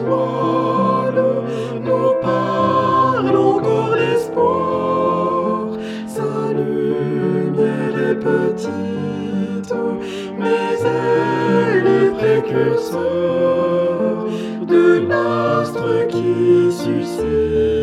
étoile nous parle encore d'espoir. Sa lumière est petite, mais elle est précurseur de l'astre qui suscite